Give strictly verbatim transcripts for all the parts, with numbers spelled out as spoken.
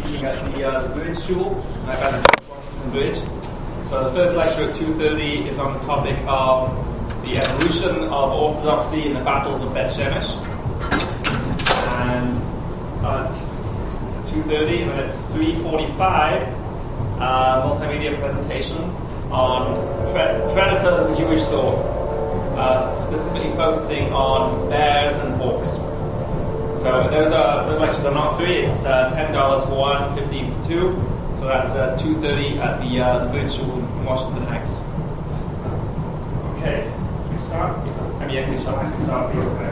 speaking at the, uh, the Bridge Shul, I've had the Bridge. So the first lecture at two thirty is on the topic of the evolution of orthodoxy in the battles of Bet Shemesh. And at two thirty, and then at three forty-five, uh, multimedia presentation on pre- predators in Jewish thought, uh, specifically focusing on bears and hawks. So those are those lectures are not free. It's uh, ten dollars for one, fifteen for two. So that's uh, two thirty at the uh, the Bridge Shul in Washington Heights. Okay, can we start? I mean, actually, shall I start here today?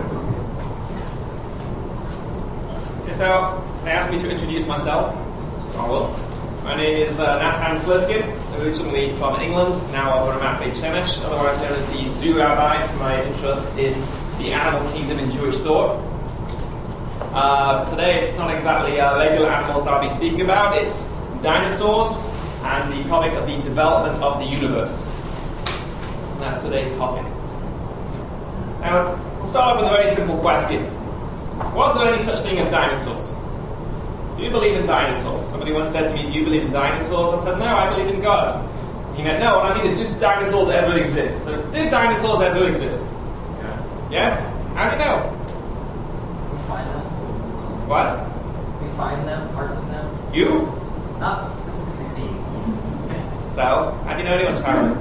Okay, so they asked me to introduce myself. So I will. My name is uh, Natan Slivkin, originally from England. Now over at Beit Shemesh, otherwise known as the Zoo Rabbi for my interest in the animal kingdom in Jewish thought. Uh, today it's not exactly uh, regular animals that I'll be speaking about, it's dinosaurs and the topic of the development of the universe. And that's today's topic. Now, we'll start off with a very simple question. Was there any such thing as dinosaurs? Do you believe in dinosaurs? Somebody once said to me, do you believe in dinosaurs? I said, no, I believe in God. He meant, no, what I mean is, did dinosaurs ever exist? So, did dinosaurs ever exist? Yes. Yes? How do you know? Find us. What? We find them, parts of them. You? Not specifically me. So, how do you know anyone's paranoid?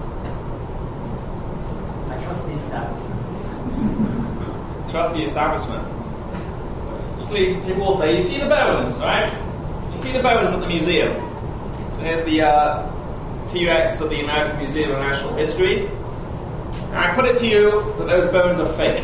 I trust the establishment. Trust the establishment. Usually people will say, you see the bones, right? You see the bones at the museum. So here's the uh, T Rex of the American Museum of Natural History. And I put it to you that those bones are fake.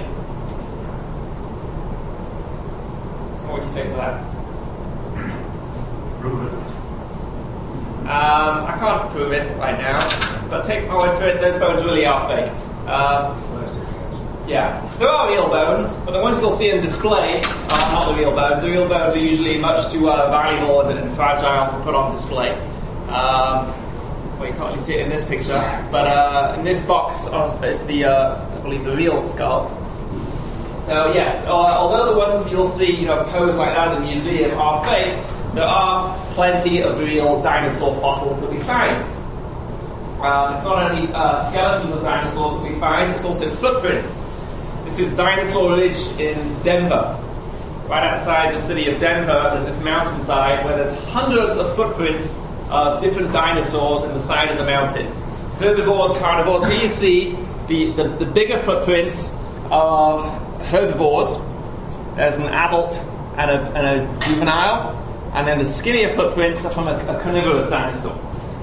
What would you say to that? Prove it. Um, I can't prove it right now, but take my word for it, those bones really are fake. Uh, yeah, there are real bones, but the ones you'll see in display are not the real bones. The real bones are usually much too uh, valuable and, and fragile to put on display. Um, well, you can't really see it in this picture, but uh, in this box is the, uh, I believe, the real skull. So yes, uh, although the ones you'll see, you know, posed like that in the museum are fake, there are plenty of real dinosaur fossils that we find. Um, it's not only uh, skeletons of dinosaurs that we find, it's also footprints. This is Dinosaur Ridge in Denver. Right outside the city of Denver, there's this mountainside where there's hundreds of footprints of different dinosaurs in the side of the mountain. Herbivores, carnivores. Here you see the, the, the bigger footprints of herbivores. There's an adult and a, and a juvenile, and then the skinnier footprints are from a, a carnivorous dinosaur.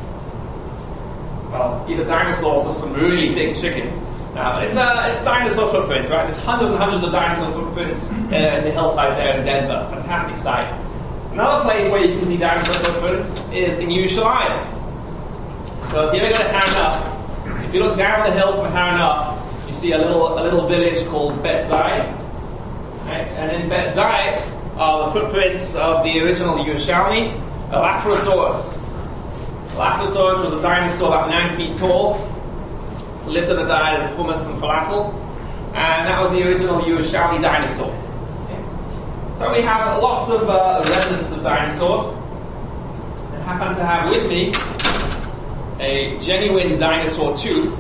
Well, either dinosaurs or some really big chicken. Now, it's a, it's a dinosaur footprint, right? There's hundreds and hundreds of dinosaur footprints uh, in the hillside there in Denver. Fantastic site. Another place where you can see dinosaur footprints is in Yerushalayim. So if you ever go to Haranach, if you look down the hill from Haranach, you see a little a little village called Bet Zayit. Right? And in Bet Zayit are the footprints of the original Yerushalmi, Elaphrosaurus. Elaphrosaurus was a dinosaur about nine feet tall, lived on a diet of hummus and falafel, and that was the original Yerushalmi dinosaur. Okay. So we have lots of uh, remnants of dinosaurs. I happen to have with me a genuine dinosaur tooth.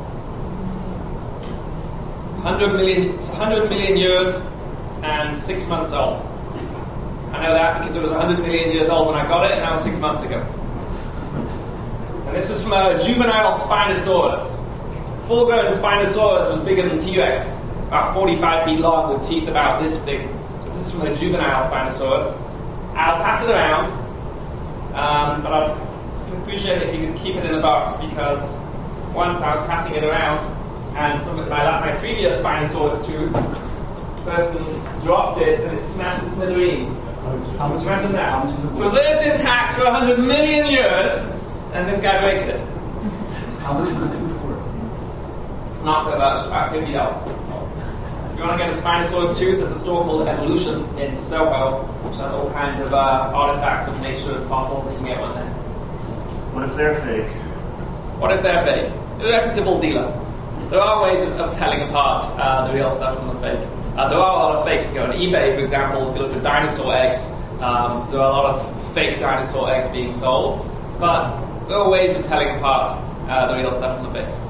one hundred million, it's one hundred million years and six months old. I know that because it was one hundred million years old when I got it, and that was six months ago. And this is from a juvenile Spinosaurus. Full-grown Spinosaurus was bigger than T Rex, about forty-five feet long with teeth about this big. So this is from a juvenile Spinosaurus. I'll pass it around, um, but I'd appreciate it if you could keep it in the box, because once I was passing it around and some of my, my previous Spinosaurus tooth, the person dropped it and it smashed to smithereens. How much Imagine that. How much is it worth? Preserved intact for one hundred million years, and this guy breaks it. How much is the tooth worth? Not so much, about fifty dollars. If you want to get a Spinosaurus tooth, there's a store called Evolution in Soho, which has all kinds of uh, artifacts of nature and fossils. You can get one there. What if they're fake? What if they're fake? A reputable dealer. There are ways of, of telling apart uh, the real stuff from the fake. Uh, there are a lot of fakes that go on eBay, for example. If you look at dinosaur eggs, Um, there are a lot of fake dinosaur eggs being sold, but there are ways of telling apart uh, the real stuff from the fakes.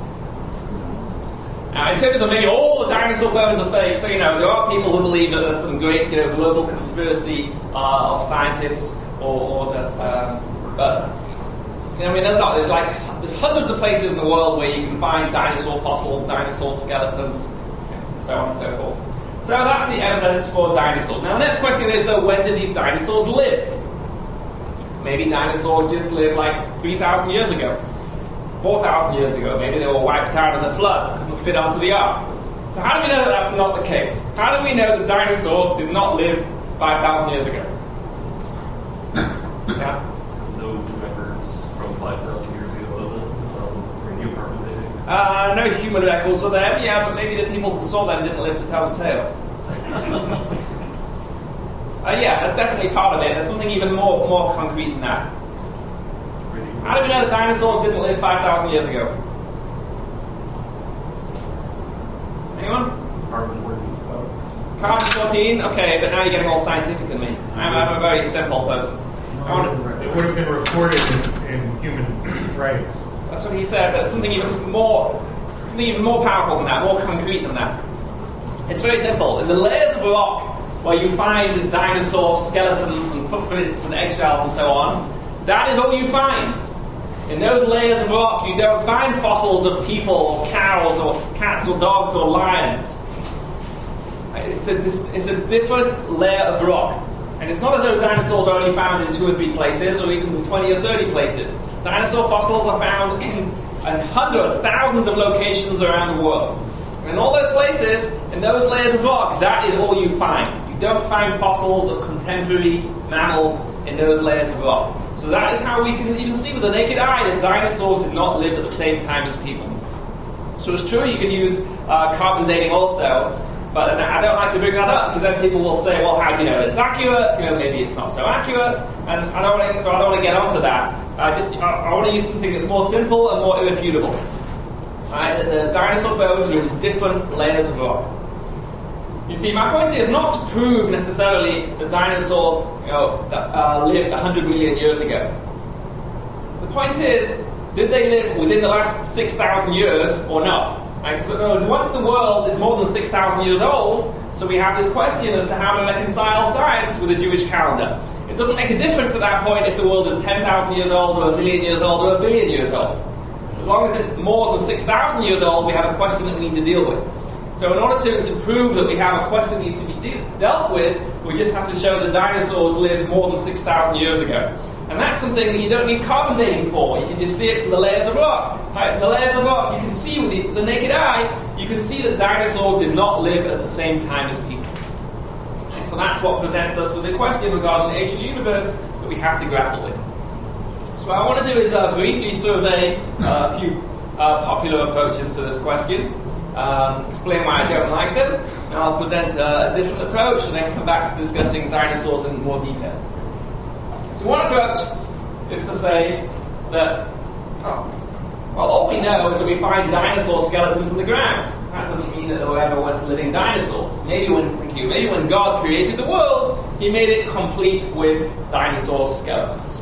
Now, in terms of maybe all the dinosaur bones are fake, so you know there are people who believe that there's some great, you know, global conspiracy uh, of scientists, or, or that, um, but you know, I mean, there's not. There's like there's hundreds of places in the world where you can find dinosaur fossils, dinosaur skeletons, and so on and so forth. So that's the evidence for dinosaurs. Now, the next question is though, when did these dinosaurs live? Maybe dinosaurs just lived like three thousand years ago. four thousand years ago, maybe they were wiped out in the flood, couldn't fit onto the ark. So how do we know that that's not the case? How do we know that dinosaurs did not live five thousand years ago? Yeah? No records from five thousand years ago, um, new carbon dating? Uh, no human records of them, yeah, but maybe the people who saw them didn't live to tell the tale. uh, yeah, that's definitely part of it. There's something even more, more concrete than that. How do we know that dinosaurs didn't live five thousand years ago? Anyone? Carbon fourteen. Carbon fourteen? Okay, but now you're getting all scientific in me. I'm, I'm a very simple person. I want to, It would have been recorded in, in human writings. that's what he said, but something even more something even more powerful than that, more concrete than that. It's very simple. In the layers of rock where you find dinosaur skeletons and footprints and eggshells and so on, that is all you find. In those layers of rock, you don't find fossils of people or cows or cats or dogs or lions. It's a, it's a different layer of rock. And it's not as though dinosaurs are only found in two or three places or even twenty or thirty places. Dinosaur fossils are found in, in hundreds, thousands of locations around the world. And in all those places, in those layers of rock, that is all you find. You don't find fossils of contemporary mammals in those layers of rock. So that is how we can even see with the naked eye that dinosaurs did not live at the same time as people. So it's true you can use uh, carbon dating also, but I don't like to bring that up because then people will say, well, how do you know it's accurate? You know, maybe it's not so accurate, and I don't want to, so I don't want to get onto that. I just I, I want to use something that's more simple and more irrefutable. Right? The dinosaur bones are in different layers of rock. You see, my point is not to prove necessarily that dinosaurs, you know, that, uh, lived one hundred million years ago. The point is, did they live within the last six thousand years or not? Because right? in other words, once the world is more than six thousand years old, so we have this question as to how to reconcile science with the Jewish calendar. It doesn't make a difference at that point if the world is ten thousand years old or a million years old or a billion years old. As long as it's more than six thousand years old, we have a question that we need to deal with. So in order to, to prove that we have a question that needs to be de- dealt with, we just have to show that dinosaurs lived more than six thousand years ago. And that's something that you don't need carbon dating for. You can just see it from the layers of rock. Right? The layers of rock, you can see with the, the naked eye, you can see that dinosaurs did not live at the same time as people. And so that's what presents us with the question regarding the age of the universe that we have to grapple with. So what I want to do is uh, briefly survey uh, a few uh, popular approaches to this question. Um, explain why I don't like them, and I'll present uh, a different approach and then come back to discussing dinosaurs in more detail. So one approach is to say that, oh, well, all we know is that we find dinosaur skeletons in the ground. That doesn't mean that there were ever once living dinosaurs. Maybe when, thank you, maybe when God created the world, He made it complete with dinosaur skeletons.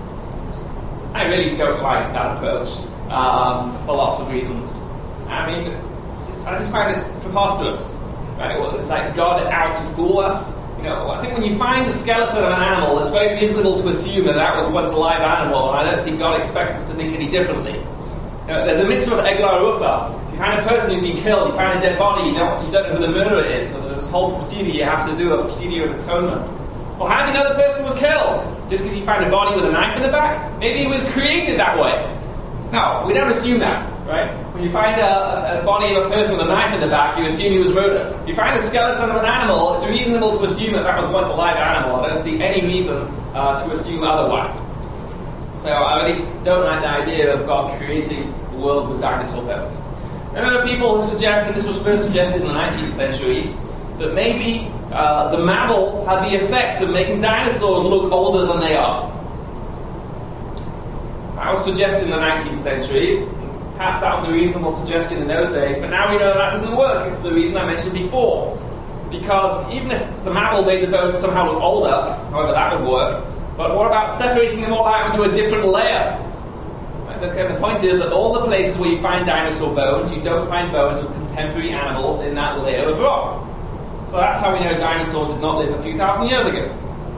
I really don't like that approach um, for lots of reasons. I mean, I just find it preposterous, right? Well, it's like God out to fool us. You know, I think when you find the skeleton of an animal, it's very reasonable to assume that that was once a live animal, and I don't think God expects us to think any differently. You know, there's a mitzvah of Eglah Rufa. If you find a person who's been killed, you find a dead body, you don't, you don't know who the murderer is, so there's this whole procedure you have to do, a procedure of atonement. Well, how do you know the person was killed? Just because you found a body with a knife in the back? Maybe he was created that way. No, we don't assume that. Right? When you find a, a body of a person with a knife in the back, you assume he was murdered. If you find a skeleton of an animal, it's reasonable to assume that that was once a live animal. I don't see any reason uh, to assume otherwise. So I really don't like the idea of God creating the world with dinosaur bones. And there are people who suggest, and this was first suggested in the nineteenth century, that maybe uh, the mammal had the effect of making dinosaurs look older than they are. That was suggested in the nineteenth century. Perhaps that was a reasonable suggestion in those days, but now we know that doesn't work for the reason I mentioned before. because even if the Mabel made the bones somehow look older, however that would work, but what about separating them all out into a different layer? Right, okay, the point is that all the places where you find dinosaur bones, you don't find bones of contemporary animals in that layer of rock. So that's how we know dinosaurs did not live a few thousand years ago.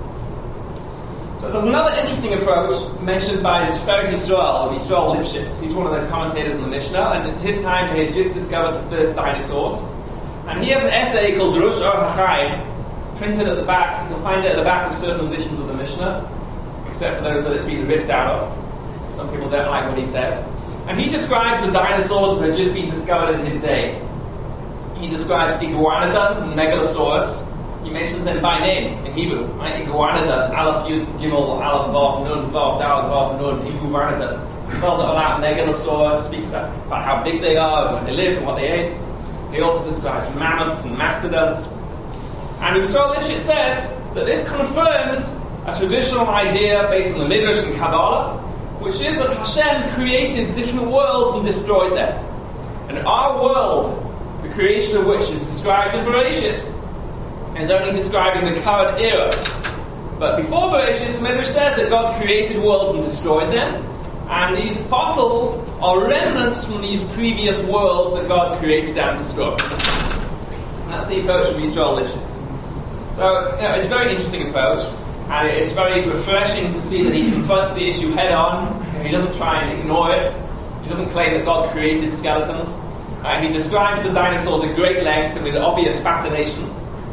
So there's another interesting approach mentioned by the Tiferes Yisrael, or Yisrael Lifshitz. He's one of the commentators in the Mishnah, and at his time he had just discovered the first dinosaurs. And he has an essay called Drush Or HaChaim, printed at the back. You'll find it at the back of certain editions of the Mishnah, except for those that it's been ripped out of. Some people don't like what he says. And he describes the dinosaurs that had just been discovered in his day. He describes Iguanodon and Megalosaurus. He mentions them by name in Hebrew. Right? Iguanodon, Aleph, Yud, Gimel, Aleph, Vav, Nun, Vav, Dal, Vav, Nun, Iguanodon. Spells it all out. Megalosaurus speaks about how big they are, and when they lived, and what they ate. He also describes mammoths and mastodons. And Yisrael Lifshitz says that this confirms a traditional idea based on the Midrash and Kabbalah, which is that Hashem created different worlds and destroyed them. And our world, the creation of which is described in Bereshis, is only describing the current era. But before Bereshis, the Midrash says that God created worlds and destroyed them, and these fossils are remnants from these previous worlds that God created and destroyed. And that's the approach of Yisrael Lifshitz. So, you know, it's a very interesting approach, and it's very refreshing to see that he confronts the issue head on. You know, he doesn't try and ignore it. He doesn't claim that God created skeletons. Uh, he describes the dinosaurs at great length and with obvious fascination.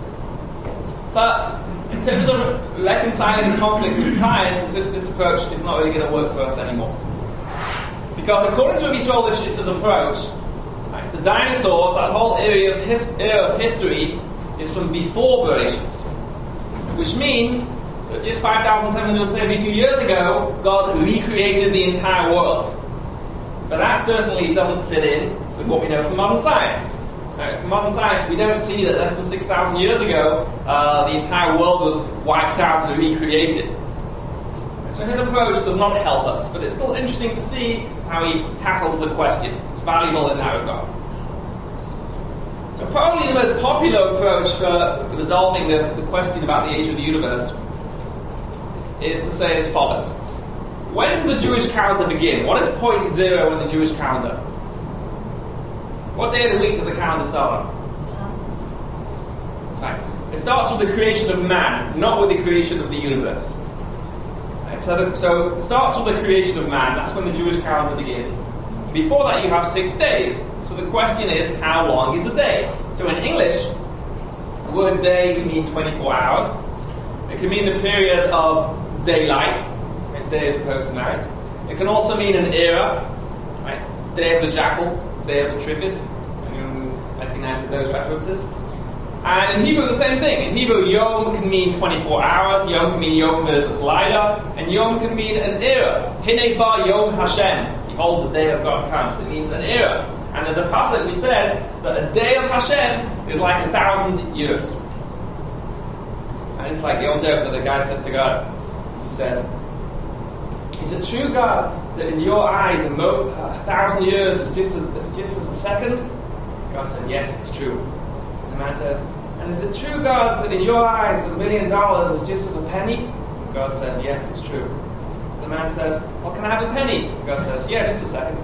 But in terms of reconciling the conflict with science, this, this approach is not really going to work for us anymore. Because according to Yisrael Lifshitz's approach, right, the dinosaurs, that whole area of, his, era of history, is from before Bereshis. Which means that just five thousand seven hundred seventy-two years ago, God recreated the entire world. But that certainly doesn't fit in with what we know from modern science. Right, from modern science, we don't see that less than six thousand years ago, uh, the entire world was wiped out and recreated. So his approach does not help us, but it's still interesting to see how he tackles the question. It's valuable in that regard. So probably the most popular approach for resolving the, the question about the age of the universe is to say as follows. When does the Jewish calendar begin? What is point zero in the Jewish calendar? What day of the week does the calendar start on? Right. It starts with the creation of man, not with the creation of the universe. Right. So, the, so it starts with the creation of man. That's when the Jewish calendar begins. Before that you have six days. So the question is, how long is a day? So in English, the word day can mean twenty-four hours. It can mean the period of daylight, right, day as opposed to night. It can also mean an era, right, day of the jackal, day of the triffids. Anyone recognizes those references? And in Hebrew, the same thing. In Hebrew, Yom can mean twenty-four hours, Yom can mean Yom versus Laila, and Yom can mean an era. Hinei ba Yom Hashem. Behold, the day of God comes. It means an era. And there's a passage which says that a day of Hashem is like a thousand years. And it's like the old joke that the guy says to God. He says, is it true, God, that in your eyes a, mo- a thousand years is just as, is just as a second? God said, yes, it's true. And the man says, and is it true, God, that in your eyes a million dollars is just as a penny? God says, yes, it's true. The man says, well, can I have a penny? God says, yeah, just a second.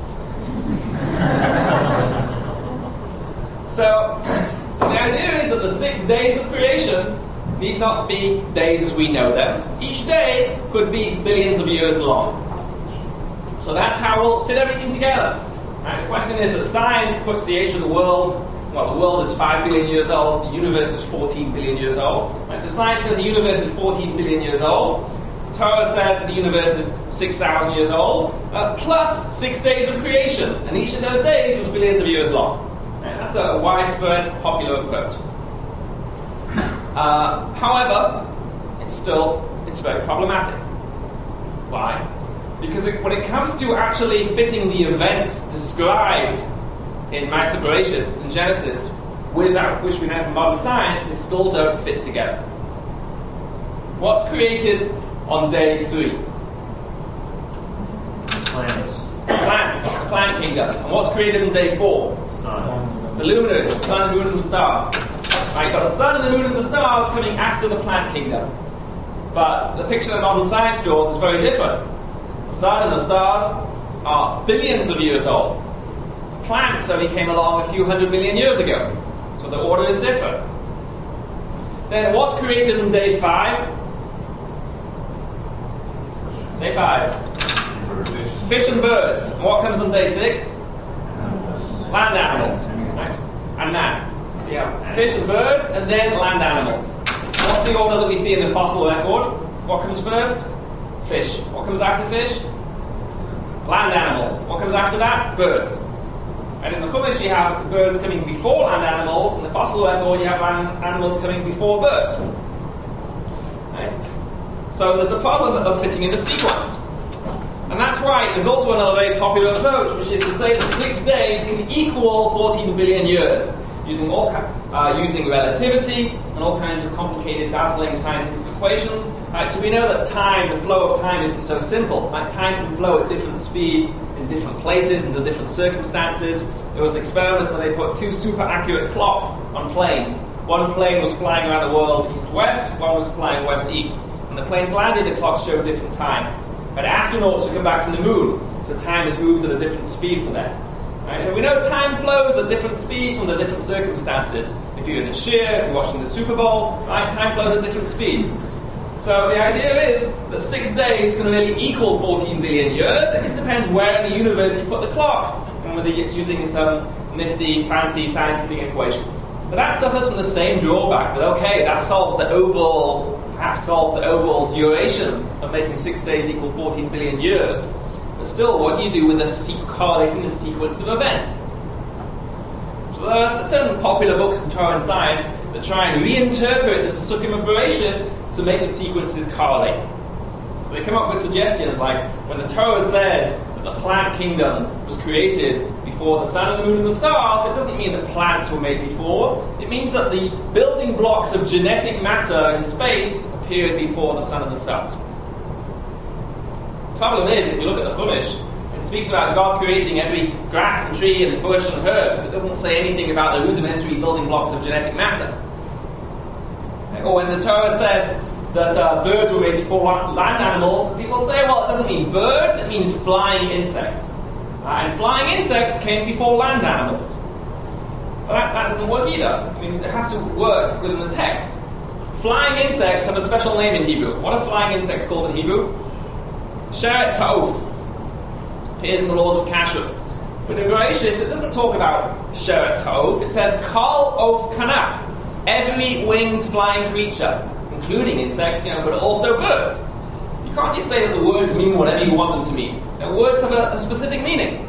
so, so the idea is that the six days of creation need not be days as we know them. Each day could be billions of years long. So that's how we'll fit everything together. Right, the question is that science puts the age of the world, well, the world is five billion years old, the universe is fourteen billion years old. Right, so science says the universe is fourteen billion years old. Torah says that the universe is six thousand years old, uh, plus six days of creation. And each of those days was billions of years long. Right, that's a widespread, popular approach. Uh, however, it's still, it's very problematic. Why? Because it, when it comes to actually fitting the events described in Ma'aser Bereshis and Genesis with that which we know from modern science, they still don't fit together. What's created on day three? Planets. Plants, the plant kingdom. And what's created on day four? Sun. The luminaries, the sun, moon, and the stars. Right, you've got the sun and the moon and the stars coming after the plant kingdom. But the picture that modern science draws is very different. The sun and the stars are billions of years old. Plants only came along a few hundred million years ago. So the order is different. Then what's created on day five? Day five. Fish and birds. And what comes on day six? Land animals. Right? And man. So you have fish and birds, and then land animals. What's the order that we see in the fossil record? What comes first? Fish. What comes after fish? Land animals. What comes after that? Birds. And in the Chumash you have birds coming before land animals. In the fossil record you have land animals coming before birds. Right? So there's a problem of fitting in the sequence. And that's why there's also another very popular approach, which is to say that six days can equal fourteen billion years, using all uh, using relativity and all kinds of complicated, dazzling scientific equations. Right, so we know that time, the flow of time, isn't so simple. Right, time can flow at different speeds in different places, under different circumstances. There was an experiment where they put two super accurate clocks on planes. One plane was flying around the world east-west, one was flying west-east. When the planes landed, the clocks showed different times. But astronauts who come back from the moon, so time has moved at a different speed for them. Right? And we know time flows at different speeds under different circumstances. If you're in a shear, if you're watching the Super Bowl, right, time flows at different speeds. So the idea is that six days can really equal fourteen billion years. It just depends where in the universe you put the clock, and whether you're using some nifty, fancy scientific equations. But that suffers from the same drawback, that okay, that solves the overall, perhaps solves the overall duration of making six days equal fourteen billion years. But still, what do you do with the se- correlating the sequence of events? So there are certain popular books in Torah and science that try and reinterpret the Pesukim of Bereshis to make the sequences correlate. So they come up with suggestions like, when the Torah says that the plant kingdom was created before the sun and the moon and the stars, it doesn't mean that plants were made before. It means that the building blocks of genetic matter in space appeared before the sun and the stars. The problem is, if you look at the Chumash, it speaks about God creating every grass and tree and bush and herbs. It doesn't say anything about the rudimentary building blocks of genetic matter. Or when the Torah says that uh, birds were made before land animals, people say, well, it doesn't mean birds, it means flying insects. Uh, and flying insects came before land animals. Well, that, that doesn't work either. I mean, it has to work within the text. Flying insects have a special name in Hebrew. What are flying insects called in Hebrew? Sheretz ha'of. Appears in the laws of kashrus. But in Bereshis, it doesn't talk about Sheretz ha'of. It says kol of kanaf. Every winged flying creature, including insects, you know, but also birds. You can't just say that the words mean whatever you want them to mean. Now, words have a, a specific meaning.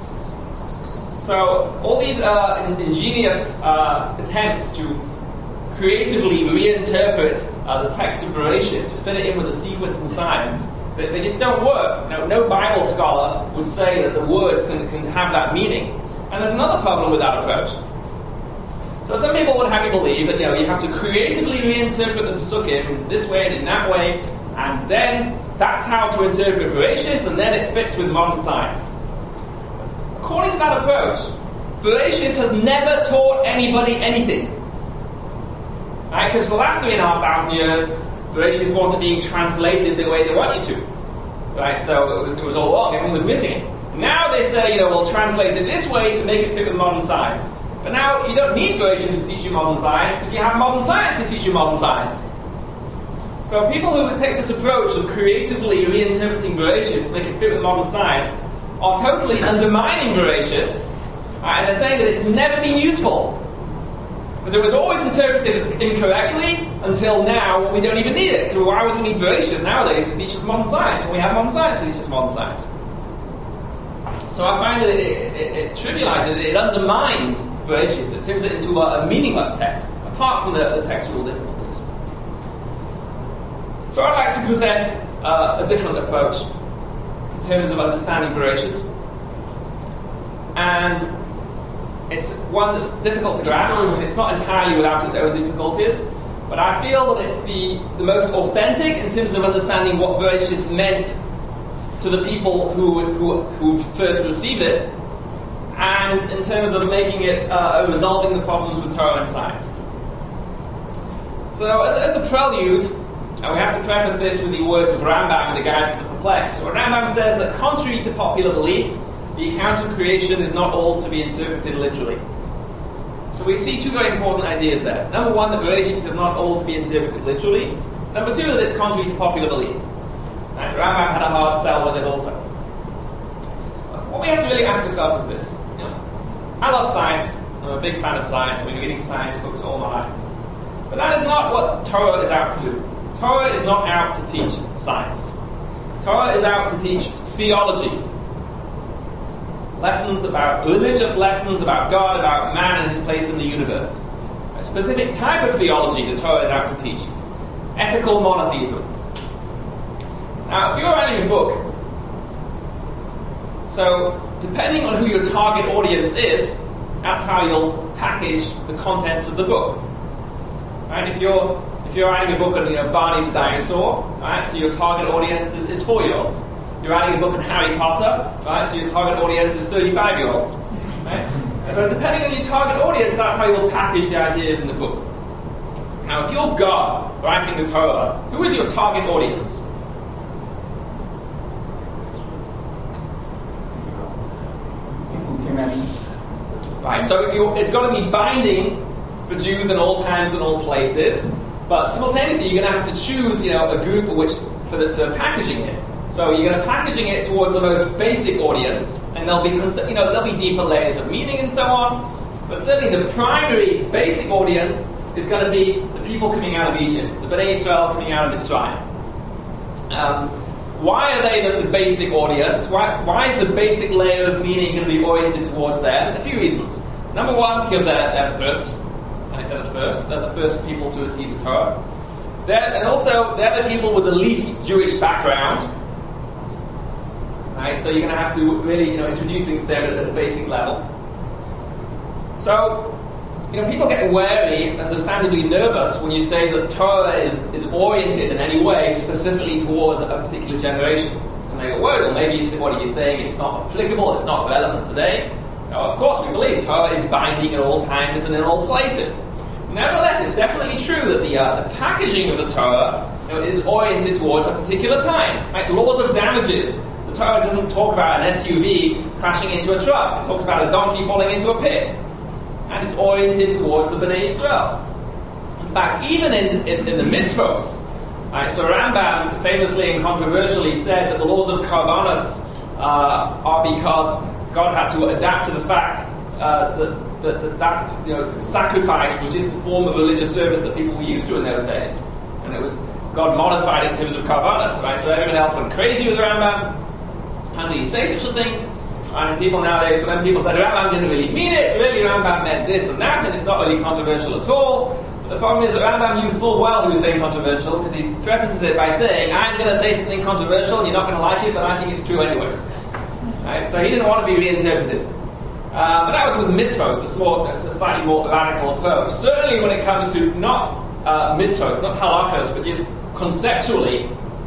So all these uh, ingenious uh, attempts to creatively reinterpret uh, the text of Bereshis to fit it in with the sequence and science, they, they just don't work. Now, no Bible scholar would say that the words can, can have that meaning. And there's another problem with that approach. So some people would have you believe that, you know, you have to creatively reinterpret the Pesukim in this way and in that way, and then that's how to interpret Bereshis, and then it fits with modern science. According to that approach, Bereshis has never taught anybody anything. Right? Because for the last three and a half thousand years, Bereshis wasn't being translated the way they want you to. Right? So it was, it was all wrong, everyone was missing it. Now they say, you know, we'll translate it this way to make it fit with modern science. But now you don't need Bereshis to teach you modern science, because you have modern science to teach you modern science. So people who would take this approach of creatively reinterpreting Bereshis to make it fit with modern science are totally undermining Bereshis, uh, and they're saying that it's never been useful. Because it was always interpreted incorrectly until now, when we don't even need it. Because why would we need Bereshis nowadays to teach us modern science when we have modern science to teach us modern science? So I find that it, it, it, it trivializes, it undermines Bereshis. It turns it into a, a meaningless text, apart from the, the textual difficulties. So I'd like to present uh, a different approach in terms of understanding Bereshis. And it's one that's difficult to grasp. It's not entirely without its own difficulties, but I feel that it's the, the most authentic in terms of understanding what Bereshis meant to the people who, who, who first received it, and in terms of making it, uh, resolving the problems with Torah and science. So as, as a prelude, and we have to preface this with the words of Rambam in the Guide to the Perplexed. So Rambam says that contrary to popular belief, the account of creation is not all to be interpreted literally. So we see two very important ideas there. Number one, that Bereshit is not all to be interpreted literally. Number two, that it's contrary to popular belief. Right? Rambam had a hard sell with it also. What we have to really ask ourselves is this. You know, I love science. I'm a big fan of science. I've been reading science books all my life. But that is not what Torah is out to do. Torah is not out to teach science. Torah is out to teach theology. Lessons about, religious lessons about God, about man and his place in the universe. A specific type of theology the Torah is out to teach. Ethical monotheism. Now, if you're writing a book, so depending on who your target audience is, that's how you'll package the contents of the book. Right? If you're if you're writing a book on, you know, Barney the dinosaur, right? So your target audience is, is four-year-olds. You're writing a book on Harry Potter, right? So your target audience is thirty-five-year-olds. Right? And so depending on your target audience, that's how you'll package the ideas in the book. Now, if you're God writing the Torah, who is your target audience? People came at Right, so you, it's got to be binding for Jews in all times and all places, but simultaneously you're going to have to choose, you know, a group which for the for packaging it. So you're going to packaging it towards the most basic audience, and there'll be, you know, there'll be deeper layers of meaning and so on. But certainly the primary basic audience is going to be the people coming out of Egypt, the Bnei Israel coming out of Mitzrayim. Um, why are they the, the basic audience? Why, why is the basic layer of meaning going to be oriented towards them? A few reasons. Number one, because they're, they're the first. Right? They're the first. They're the first people to receive the Torah. They're, and also, they're the people with the least Jewish background. Right? So you're going to have to really, you know, introduce things to them at, at a basic level. So, you know, people get wary and understandably nervous when you say that Torah is, is oriented in any way specifically towards a particular generation. And they go, well, maybe it's, what are you saying? It's not applicable, it's not relevant today. Now, of course, we believe Torah is binding at all times and in all places. Nevertheless, it's definitely true that the, uh, the packaging of the Torah, you know, is oriented towards a particular time. Right? Laws of damages. The Torah doesn't talk about an S U V crashing into a truck. It talks about a donkey falling into a pit. And it's oriented towards the Bnei Israel. In fact, even in, in, in the mitzvos, right, so Rambam famously and controversially said that the laws of Karbanos uh, are because God had to adapt to the fact uh, that, that, that, that you know, sacrifice was just a form of religious service that people were used to in those days. And it was God modified it in terms of Karbanos, right? So everyone else went crazy with Rambam. How do you say such a thing? And people nowadays, so then people said Rambam didn't really mean it, really Rambam meant this and that, and it's not really controversial at all. But the problem is that Rambam knew full well he was saying controversial, because he prefaces it by saying, I'm going to say something controversial, and you're not going to like it, but I think it's true anyway. Right? So he didn't want to be reinterpreted. Uh, but that was with mitzvos, that's, more, that's a slightly more radical approach. Certainly when it comes to not uh, mitzvos, not halachas, but just conceptually,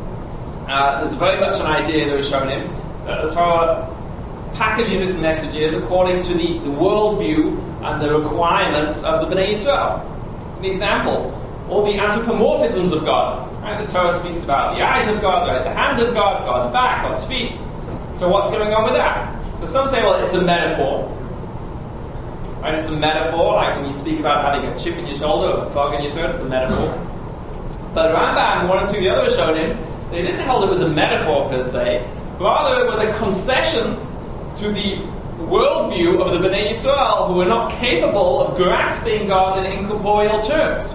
uh, there's very much an idea that was shown in that the Torah packages its messages according to the, the worldview and the requirements of the Bnei Israel. An example, all the anthropomorphisms of God. Right? The Torah speaks about the eyes of God, right? The hand of God, God's back, God's feet. So what's going on with that? So some say, well, it's a metaphor. Right? It's a metaphor, like when you speak about having a chip in your shoulder or a frog in your throat, it's a metaphor. But Rambam, one and two, the other shown in, they didn't hold it was a metaphor per se, rather it was a concession to the worldview of the Bnei Israel, who were not capable of grasping God in incorporeal terms.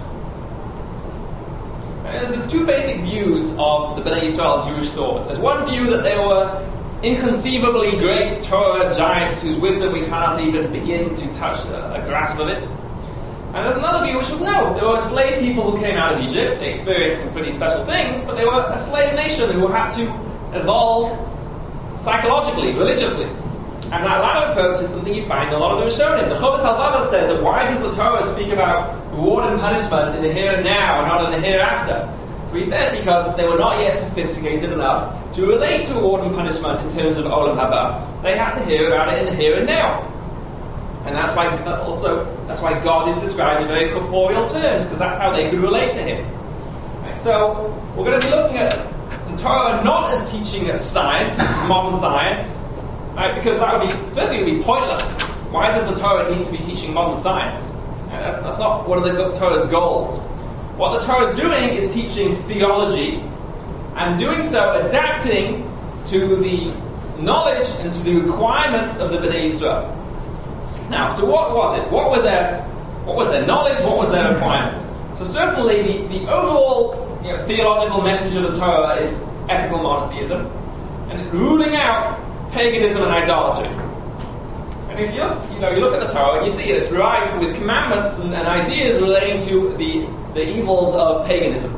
And there's two basic views of the Bnei Israel Jewish thought. There's one view that they were inconceivably great Torah giants whose wisdom we cannot even begin to touch a, a grasp of it. And there's another view which was no, they were slave people who came out of Egypt. They experienced some pretty special things, but they were a slave nation who had to evolve psychologically, religiously. And that latter approach is something you find a lot of the Rishonim. The Chovos HaLevavos says that why does the Torah speak about reward and punishment in the here and now and not in the hereafter? So he says because they were not yet sophisticated enough to relate to reward and punishment in terms of Olam Haba. They had to hear about it in the here and now. And that's why also that's why God is described in very corporeal terms, because that's how they could relate to him. Right? So we're going to be looking at the Torah not as teaching us science, modern science, right? Because that would be, firstly, it would be pointless. Why does the Torah need to be teaching modern science? Right? That's, that's not one of the Torah's goals. What the Torah is doing is teaching theology, and doing so adapting to the knowledge and to the requirements of the Bnei Yisrael. Now, so what was it? What were their, what was their knowledge? What was their requirements? So certainly the, the overall you know, theological message of the Torah is ethical monotheism, and ruling out paganism and idolatry. And if you look, you know, you look at the Torah and you see it, it's rife with commandments and, and ideas relating to the, the evils of paganism.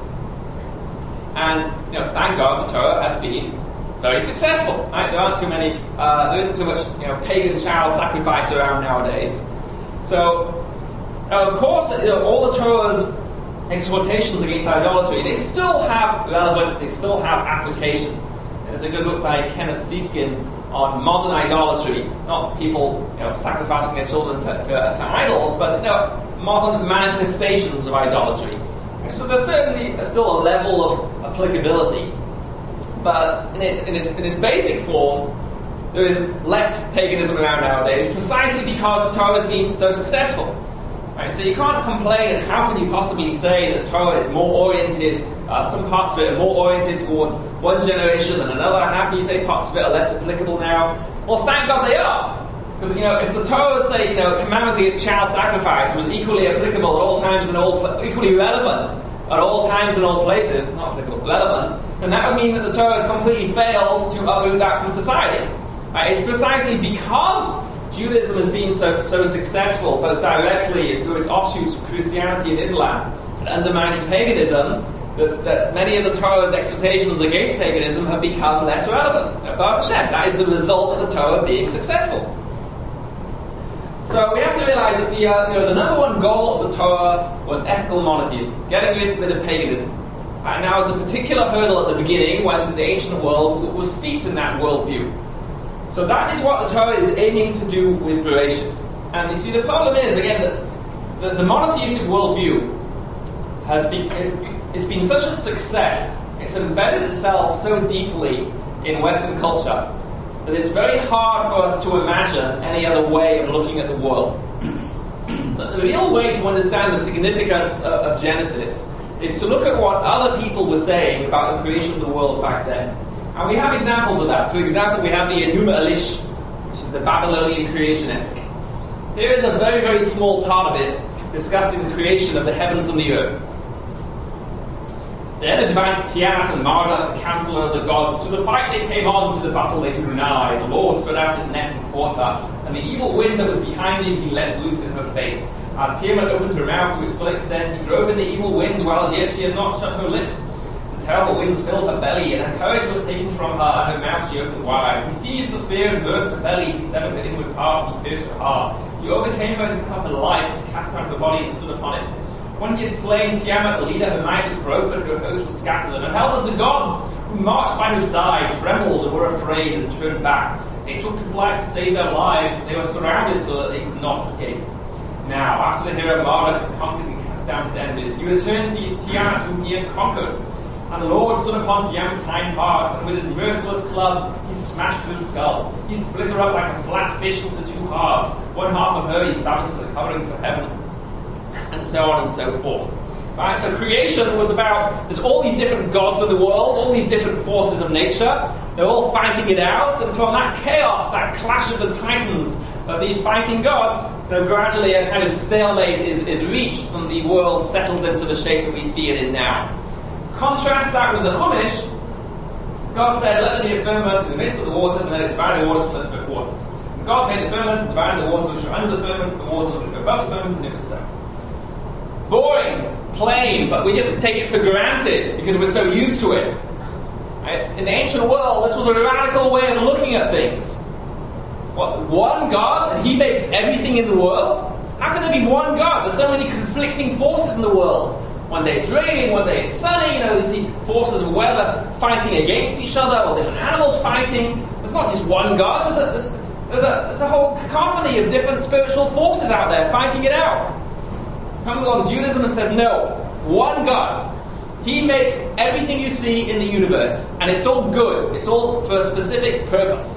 And you know, thank God the Torah has been very successful. Right? There aren't too many, uh, there isn't too much you know, pagan child sacrifice around nowadays. So, uh, of course, you know, all the Torah's exhortations against idolatry, they still have relevance, they still have application. There's a good book by Kenneth Seeskin on modern idolatry, not people you know, sacrificing their children to, to, to idols, but you know, modern manifestations of idolatry. So there's certainly still a level of applicability. But in its, in, its, in its basic form, there is less paganism around nowadays, precisely because the Torah has been so successful. Right? So you can't complain, and how can you possibly say that Torah is more oriented, uh, some parts of it are more oriented towards one generation than another? How can you say parts of it are less applicable now? Well, thank God they are. Because, you know, if the Torah would say, you know, commandment against child sacrifice was equally applicable at all times and all, equally relevant at all times and all places, not applicable, relevant, then that would mean that the Torah has completely failed to uproot that from society. Right? It's precisely because Judaism has been so, so successful, both directly and through its offshoots of Christianity and Islam, and undermining paganism, that, that many of the Torah's exhortations against paganism have become less relevant. Now, Baruch Hashem, that is the result of the Torah being successful. So we have to realize that the, uh, you know, the number one goal of the Torah was ethical monotheism, getting rid, rid of paganism. And now is the particular hurdle at the beginning when the ancient world was steeped in that worldview. So that is what the Torah is aiming to do with Bereshis. And you see, the problem is, again, that the, the monotheistic worldview has been, it's been such a success, it's embedded itself so deeply in Western culture, that it's very hard for us to imagine any other way of looking at the world. So the real way to understand the significance of, of Genesis is to look at what other people were saying about the creation of the world back then. And we have examples of that. For example, we have the Enuma Elish, which is the Babylonian creation epic. Here is a very, very small part of it discussing the creation of the heavens and the earth. Then advanced Tiamat and Marduk, the counselor of the gods. To the fight they came on, to the battle they drew nigh. The Lord spread out his net and caught her, and the evil wind that was behind him he let loose in her face. As Tiamat opened her mouth to its full extent, he drove in the evil wind, while as yet she had not shut her lips. The terrible winds filled her belly, and her courage was taken from her, and her mouth she opened wide. He seized the spear and burst her belly, he severed her inward parts, he pierced her heart. He overcame her and cut off her life, and cast out her body and stood upon it. When he had slain Tiamat, the leader, her might was broken, her host was scattered, and helped the gods, who marched by her side, trembled and were afraid and turned back. They took to flight to save their lives, but they were surrounded so that they could not escape. Now, after the hero Marduk had conquered and cast down his enemies, he returned to Tiamat, whom he had conquered. And the Lord stood upon Tiamat's hind parts, and with his merciless club he smashed her skull. He split her up like a flat fish into two halves. One half of her he established as a covering for heaven, and so on and so forth. Right, so creation was about, there's all these different gods in the world, all these different forces of nature, they're all fighting it out, and from that chaos, that clash of the titans of these fighting gods, you know, gradually a kind of stalemate is, is reached, and the world settles into the shape that we see it in now. Contrast that with the Chumash. God said, let there be a firmament in the midst of the waters, and let it divide the waters from the third waters. And God made the firmament and divided the waters which were under the firmament from the waters which were above the firmament, and it was so. Boring, plain, but we just take it for granted because we're so used to it. Right? In the ancient world, this was a radical way of looking at things. What, one God, and He makes everything in the world? How can there be one God? There's so many conflicting forces in the world. One day it's raining, one day it's sunny, you know, you see forces of weather fighting against each other, or different animals fighting. There's not just one God, there's, a, there's There's a, there's a whole cacophony of different spiritual forces out there fighting it out. Comes along Judaism and says, no, one God. He makes everything you see in the universe, and it's all good. It's all for a specific purpose.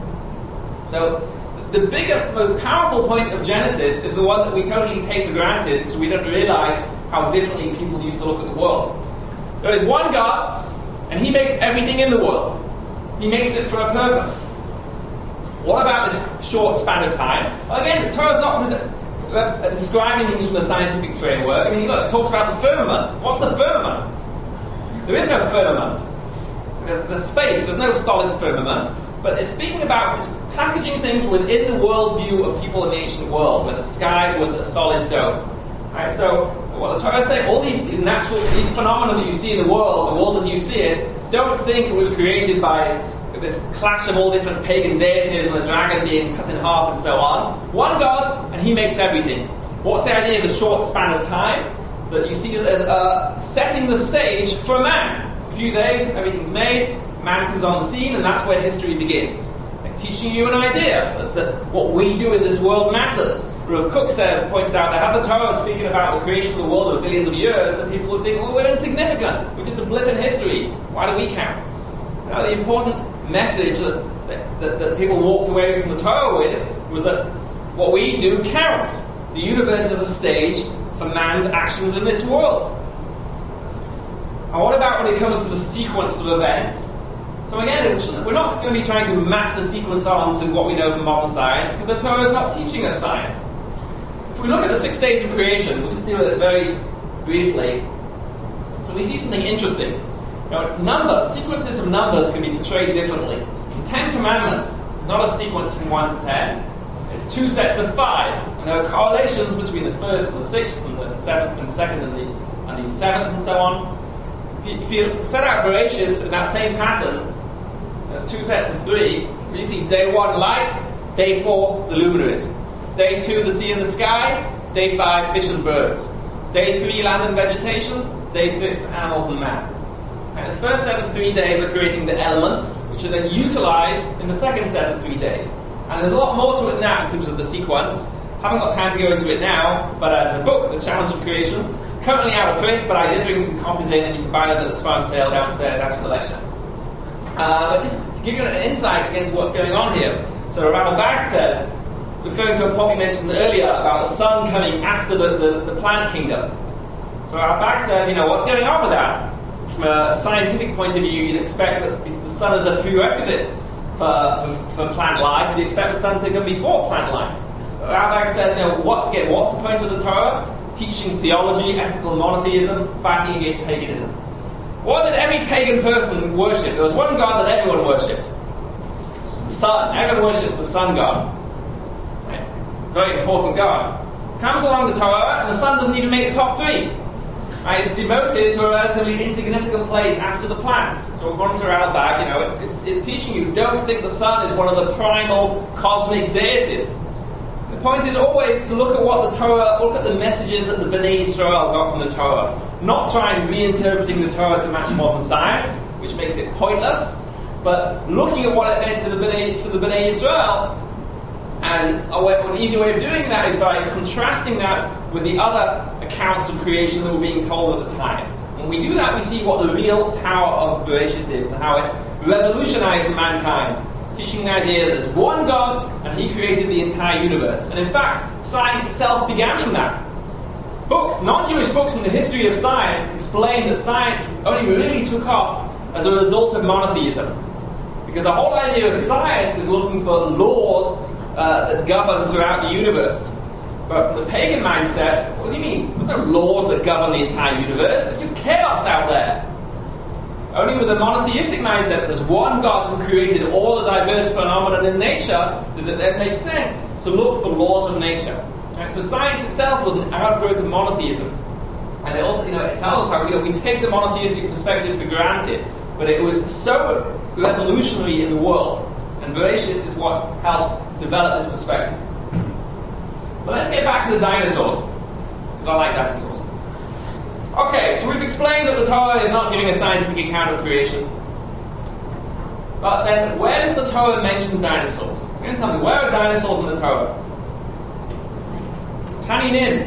So, the biggest, most powerful point of Genesis is the one that we totally take for granted because we don't realize how differently people used to look at the world. There is one God, and He makes everything in the world. He makes it for a purpose. What about this short span of time? Well, again, the Torah is not pres- uh, describing things from a scientific framework. I mean, look, it talks about the firmament. What's the firmament? There is no firmament. There's, there's space. There's no solid firmament. But it's speaking about it's packaging things within the worldview of people in the ancient world, where the sky was a solid dome. Right? So, what the Torah is saying, all these, these natural, these phenomena that you see in the world, the world as you see it, don't think it was created by this clash of all different pagan deities and the dragon being cut in half and so on. One God, and He makes everything. What's the idea of a short span of time? That you see as uh, setting the stage for a man. A few days, everything's made, man comes on the scene, and that's where history begins. Like teaching you an idea that, that what we do in this world matters. Rav Kook says, points out that had the Torah speaking about the creation of the world over billions of years, and people would think, well, we're insignificant. We're just a blip in history. Why do we count? Now, the important message that, that, that people walked away from the Torah with was that what we do counts. The universe is a stage for man's actions in this world. And what about when it comes to the sequence of events? So again, we're not going to be trying to map the sequence onto what we know from modern science, because the Torah is not teaching us science. If we look at the six days of creation, we'll just deal with it very briefly. So we see something interesting. Now, numbers, sequences of numbers can be portrayed differently. The Ten Commandments is not a sequence from one to ten. It's two sets of five. And there are correlations between the first and the sixth, and the seventh and the second and the, and the seventh, and so on. If you, if you set out Bereshis in that same pattern, there's two sets of three. You see day one, light. Day four, the luminaries. Day two, the sea and the sky. Day five, fish and birds. Day three, land and vegetation. Day six, animals and man. And the first set of three days are creating the elements, which are then utilized in the second set of three days. And there's a lot more to it now in terms of the sequence. Haven't got time to go into it now, but uh, there's a book, The Challenge of Creation, currently out of print, but I did bring some copies in, and you can buy them at the Spark sale downstairs after the lecture. Uh, but just to give you an insight into what's going on here. So Rav Bag says, referring to a point we mentioned earlier about the sun coming after the, the, the plant kingdom. So Rav Bag says, you know, what's going on with that? From a scientific point of view, you'd expect that the sun is a prerequisite for, for, for plant life. You'd expect the sun to come before plant life. Rav says, you know, what's, again, what's the point of the Torah? Teaching theology, ethical monotheism, fighting against paganism. What did every pagan person worship? There was one God that everyone worshipped. The sun. Everyone worships the sun God. Right? Very important God. Comes along the Torah, and the sun doesn't even make the top three. Right, it's demoted to a relatively insignificant place after the plants. So according to Ralbag, you know, it's, it's teaching you, don't think the sun is one of the primal cosmic deities. The point is always to look at what the Torah, look at the messages that the Bnei Israel got from the Torah. Not try and reinterpreting the Torah to match modern science, which makes it pointless, but looking at what it meant to the Bnei, to the Bnei Israel. And a way, an easy way of doing that is by contrasting that with the other accounts of creation that were being told at the time. When we do that, we see what the real power of Bereshis is and how it revolutionized mankind, teaching the idea that there's one God and He created the entire universe. And in fact, science itself began from that. Books, non-Jewish books in the history of science explain that science only really took off as a result of monotheism. Because the whole idea of science is looking for laws Uh, that govern throughout the universe. But from the pagan mindset, what do you mean? There's no laws that govern the entire universe. It's just chaos out there. Only with a monotheistic mindset, there's one God who created all the diverse phenomena in nature, does it then make sense to look for laws of nature. Right? So science itself was an outgrowth of monotheism. And it also, you know, it tells us how, you know, we take the monotheistic perspective for granted, but it was so revolutionary in the world. And Bereshis is what helped develop this perspective. But let's get back to the dinosaurs, because I like dinosaurs. Okay, so we've explained that the Torah is not giving a scientific account of creation. But then, where does the Torah mention dinosaurs? You're going to tell me, where are dinosaurs in the Torah? Taninim.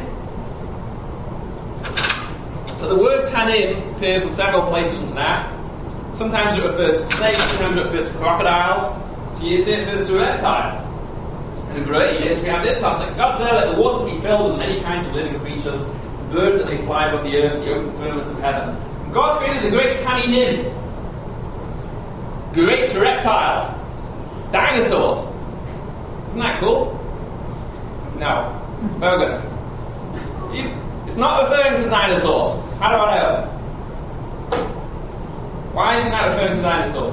So the word tanim appears in several places in Tanakh. Sometimes it refers to snakes, sometimes it refers to crocodiles. So you see it refers to reptiles. And in Bereshit, we have this passage. God said, let the waters be filled with many kinds of living creatures, the birds that may fly above the earth, the open firmament of heaven. And God created the great Taninim, great reptiles, dinosaurs. Isn't that cool? No. Bogus. It's not referring to dinosaurs. How do I know? Why isn't that referring to dinosaurs?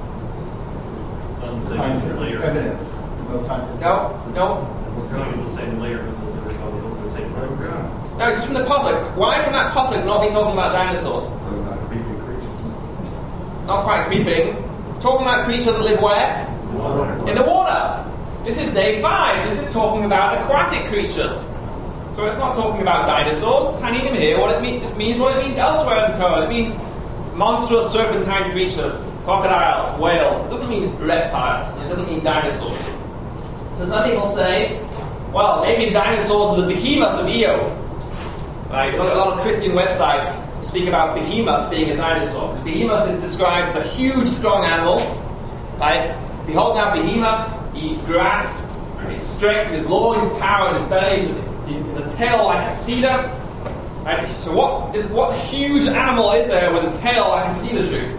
Scientific evidence. No scientific. No, no. It's going to be the same layer as what they're talking about, the same program. No, it's from the posuk. Why can that posuk not be talking about dinosaurs? Creeping creatures. Not quite creeping. It's talking about creatures that live where? Water. In the water. This is day five. This is talking about aquatic creatures. So it's not talking about dinosaurs. Taninim here, what it, mean, it means what it means elsewhere in the Torah. It means monstrous serpentine creatures, crocodiles, whales. It doesn't mean reptiles. It doesn't mean dinosaurs. So some people say, well, maybe dinosaurs are the behemoth of Eov. Right? A lot of Christian websites speak about behemoth being a dinosaur. Because behemoth is described as a huge, strong animal. Right? Behold now behemoth, he eats grass, his strength, his loins, power in his belly, his a tail like a cedar. Right? So what is what huge animal is there with a tail like a cedar tree?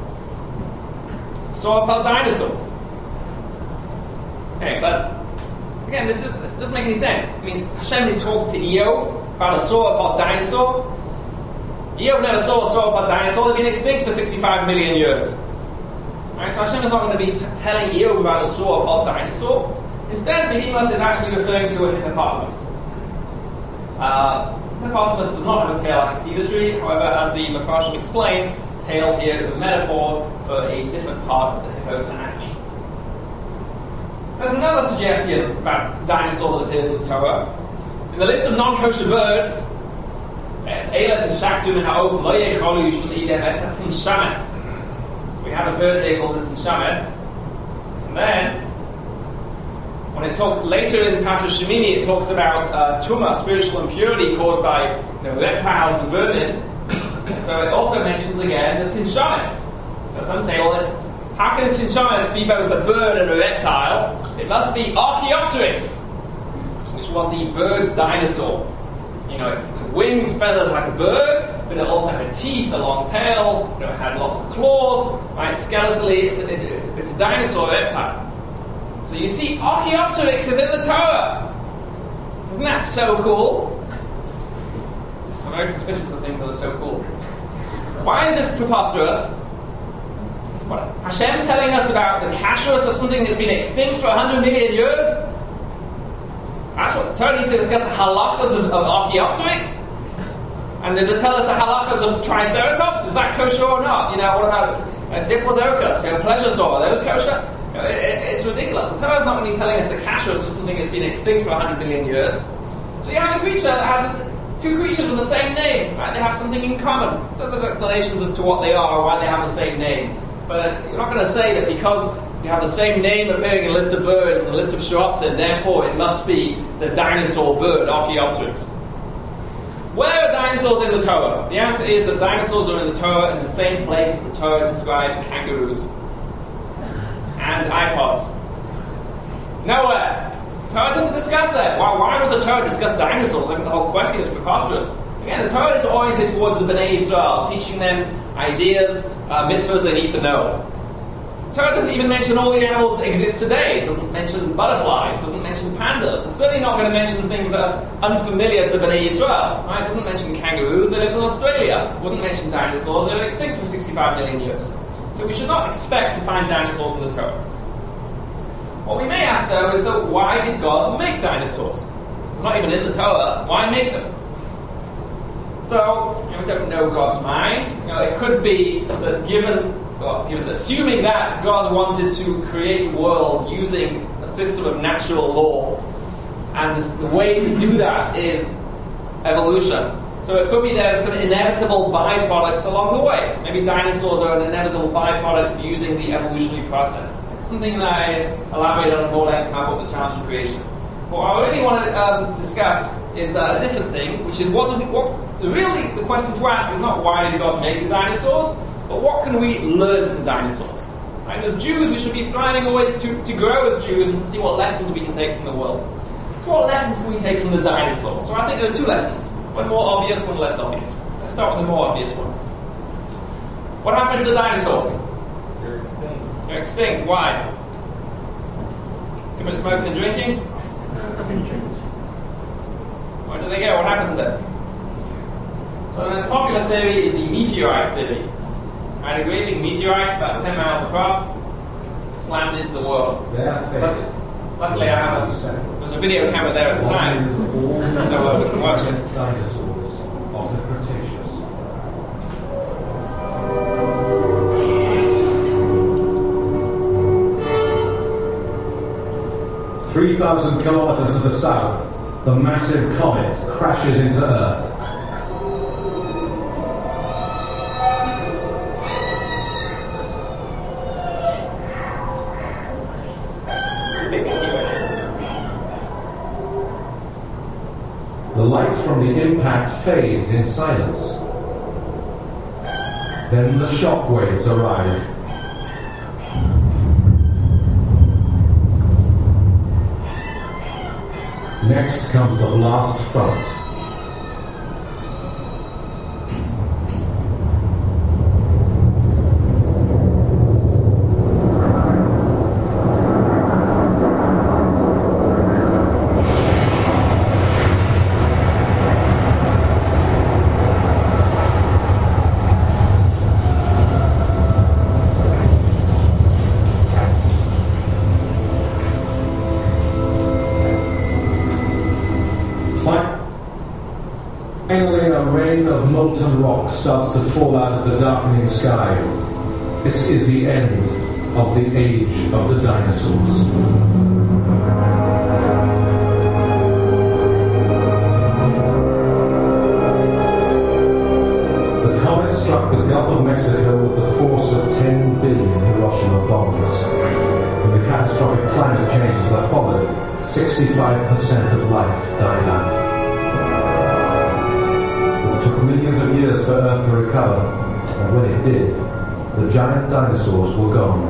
Sauropod dinosaur. Okay, but again, this is this doesn't make any sense. I mean, Hashem is talking to Eov about a sauropod dinosaur. Eov never saw a sauropod dinosaur. They've been extinct for sixty-five million years. Right, so Hashem is not going to be t- telling Eov about a sauropod dinosaur. Instead, behemoth is actually referring to a hippopotamus. Uh, hippopotamus does not have a tail like a cedar tree. However, as the Mefarshim explained, tail here is a metaphor for a different part of the hippo's anatomy. There's another suggestion about dinosaur that appears in the Torah. In the list of non-kosher birds, we have a bird here called the Tinshames. And then, when it talks later in Parashat Shemini, it talks about uh, tumah, spiritual impurity caused by you know, reptiles and vermin. So it also mentions again the Tinshames. So some say, well, it's, how can a Tinshames be both a bird and a reptile? It must be Archaeopteryx, which was the bird dinosaur. You know, it had wings, feathers like a bird, but it also had teeth, a long tail, you know, it had lots of claws, right? Skeletally, it's a, it, it's a dinosaur reptile. So you see, Archaeopteryx is in the Torah. Isn't that so cool? I'm very suspicious of things that are so cool. Why is this preposterous? What, Hashem's telling us about the kashrus of something that's been extinct for one hundred million years? That's what the Torah needs to discuss, the halachas of, of Archaeopteryx? And does it tell us the halachas of Triceratops? Is that kosher or not? You know, what about uh, Diplodocus, you know, plesiosaur? Are those kosher? You know, it, it, it's ridiculous. The Torah is not going to be telling us the kashrus of something that's been extinct for one hundred million years. So you have a creature that has this, two creatures with the same name, right? They have something in common. So there's explanations as to what they are or why they have the same name. But you're not going to say that because you have the same name appearing in a list of birds and a list of Shropsin, therefore it must be the dinosaur bird, Archaeopteryx. Where are dinosaurs in the Torah? The answer is that dinosaurs are in the Torah in the same place the Torah describes kangaroos and iPods. Nowhere. The Torah doesn't discuss that. Why, why would the Torah discuss dinosaurs? I mean, the whole question is preposterous. Again, the Torah is oriented towards the Bnei Yisrael, teaching them ideas, uh, mitzvahs they need to know. The Torah doesn't even mention all the animals that exist today. It doesn't mention butterflies, doesn't mention pandas. It's certainly not going to mention things that are unfamiliar to the Bnei Yisrael. Right? It doesn't mention kangaroos, they live in Australia. It wouldn't mention dinosaurs, they were extinct for sixty-five million years. So we should not expect to find dinosaurs in the Torah. What we may ask, though, is that why did God make dinosaurs? Not even in the Torah. Why make them? So, you know, we don't know God's mind. You know, it could be that given, well, given, assuming that God wanted to create the world using a system of natural law, and this, the way to do that is evolution. So it could be there are some inevitable byproducts along the way. Maybe dinosaurs are an inevitable byproduct of using the evolutionary process. It's something that I elaborated on more length in my book, The Challenge of Creation. What I really want to um, discuss is uh, a different thing, which is what do we, what really the question to ask is not why did God make the dinosaurs, but what can we learn from dinosaurs? Right? As Jews, we should be striving always to, to grow as Jews and to see what lessons we can take from the world. So what lessons can we take from the dinosaurs? So I think there are two lessons. One more obvious, one less obvious. Let's start with the more obvious one. What happened to the dinosaurs? They're extinct. They're extinct. Why? Too much smoking and drinking? Where did they go? What happened to them? So the most popular theory is the meteorite theory. Right, a great big meteorite, about ten miles across, slammed into the world. Luckily, luckily I have a, there was a video camera there at the time, so uh, we can watch it. Dinosaurs of the Cretaceous. Three thousand kilometers to the south, the massive comet crashes into Earth. The light from the impact fades in silence. Then the shock waves arrive. Next comes the blast front. Finally, a rain of molten rock starts to fall out of the darkening sky. This is the end of the age of the dinosaurs. The comet struck the Gulf of Mexico with the force of ten billion Hiroshima bombs. And the catastrophic climate changes that followed, sixty-five percent of life died out. It took millions of years for Earth to recover, and when it did, the giant dinosaurs were gone.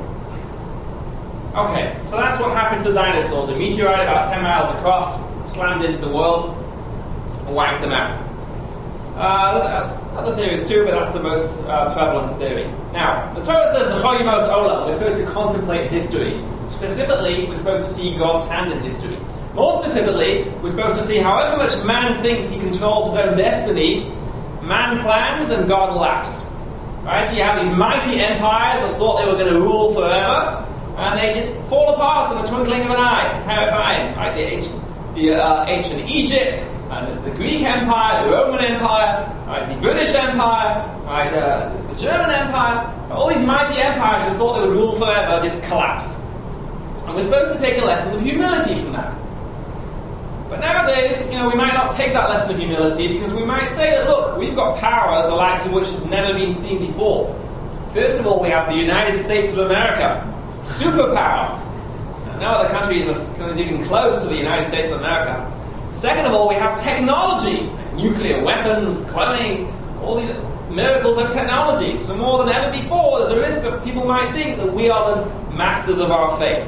Okay, so that's what happened to the dinosaurs. A meteorite about ten miles across slammed into the world and wiped them out. Uh, there's other theories too, but that's the most uh, prevalent theory. Now, the Torah says, Zechorimos Olam, we're supposed to contemplate history. Specifically, we're supposed to see God's hand in history. More specifically, we're supposed to see however much man thinks he controls his own destiny, man plans and God laughs. Right? So you have these mighty empires that thought they were going to rule forever, and they just fall apart in the twinkling of an eye. Terrifying. Right? The ancient, the, uh, ancient Egypt, and the, the Greek Empire, the Roman Empire, right? The British Empire, right? uh, the German Empire, all these mighty empires who thought they would rule forever just collapsed. And we're supposed to take a lesson of humility from that. But nowadays, you know, we might not take that lesson of humility because we might say that, look, we've got powers the likes of which has never been seen before. First of all, we have the United States of America, superpower. No other country is, is even close to the United States of America. Second of all, we have technology, nuclear weapons, cloning, all these miracles of technology. So more than ever before, there's a risk that people might think that we are the masters of our fate.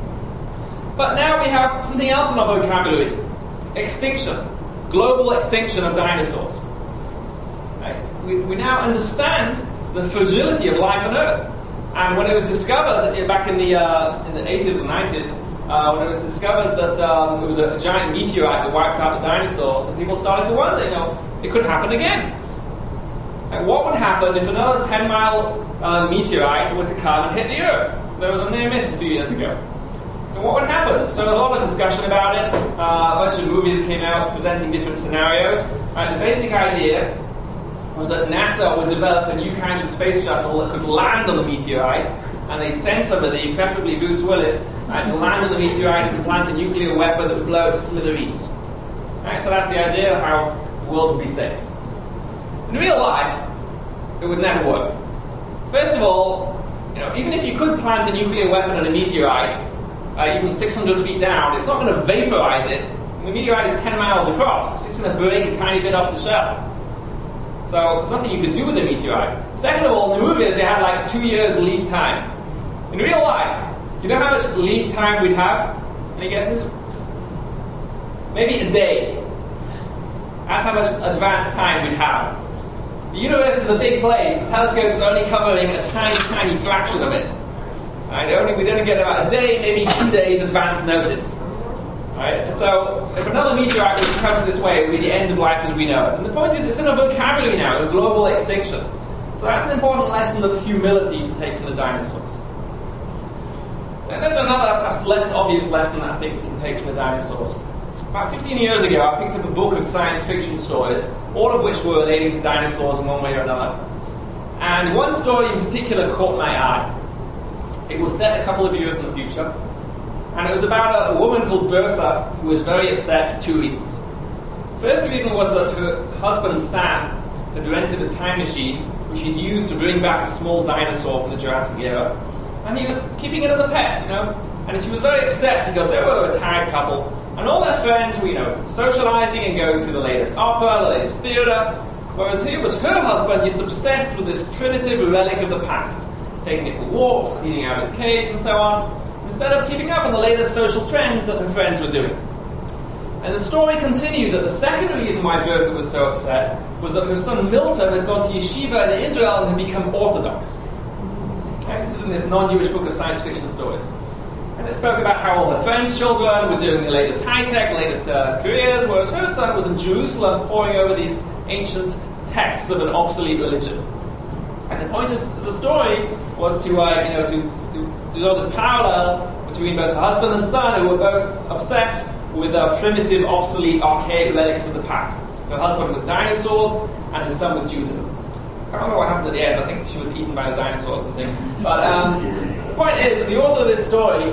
But now we have something else in our vocabulary. Extinction. Global extinction of dinosaurs. Right? We, we now understand the fragility of life on Earth. And when it was discovered back in the uh, in the eighties or nineties, uh, when it was discovered that um, it was a giant meteorite that wiped out the dinosaurs, so people started to wonder, you know, it could happen again. And what would happen if another ten mile uh, meteorite were to come and hit the Earth? There was a near miss a few years ago. So what would happen? So a lot of discussion about it. Uh, a bunch of movies came out presenting different scenarios. Right, the basic idea was that NASA would develop a new kind of space shuttle that could land on the meteorite, and they'd send somebody, preferably Bruce Willis, right, to land on the meteorite and to plant a nuclear weapon that would blow it to smithereens. Right, so that's the idea of how the world would be saved. In real life, it would never work. First of all, You know, even if you could plant a nuclear weapon on a meteorite, uh, even six hundred feet down, it's not going to vaporize it. The meteorite is ten miles across. It's just going to break a tiny bit off the shell. So there's nothing you could do with the meteorite. Second of all, in the movies, they had like two years lead time. In real life, do you know how much lead time we'd have? Any guesses? Maybe a day. That's how much advanced time we'd have. The universe is a big place. The telescope's only covering a tiny, tiny fraction of it. Right? Only, we'd only get about a day, maybe two days advance notice. Right? So, if another meteorite was to come this way, it would be the end of life as we know it. And the point is, it's in our vocabulary now, a global extinction. So that's an important lesson of humility to take from the dinosaurs. And there's another, perhaps less obvious lesson that I think we can take from the dinosaurs. About fifteen years ago, I picked up a book of science fiction stories, all of which were relating to dinosaurs in one way or another. And one story in particular caught my eye. It was set a couple of years in the future. And it was about a, a woman called Bertha who was very upset for two reasons. First reason was that her husband Sam had rented a time machine which he'd used to bring back a small dinosaur from the Jurassic era. And he was keeping it as a pet, you know. And she was very upset because they were a retired couple. And all their friends were, you know, socializing and going to the latest opera, the latest theatre, whereas here was her husband just obsessed with this primitive relic of the past, taking it for walks, cleaning out its cage, and so on, instead of keeping up on the latest social trends that her friends were doing. And the story continued that the second reason why Bertha was so upset was that her son Milton had gone to yeshiva in Israel and had become Orthodox. Okay, this is in this non-Jewish book of science fiction stories. And it spoke about how all her friends' children were doing the latest high-tech, latest uh, careers, whereas her son was in Jerusalem poring over these ancient texts of an obsolete religion. And the point of the story was to, uh, you know, to, to, to draw this parallel between both her husband and son, who were both obsessed with uh, primitive, obsolete, archaic relics of the past. Her husband with dinosaurs, and her son with Judaism. I can't remember what happened at the end. I think she was eaten by a dinosaur or something. But um, the point is that the author of this story,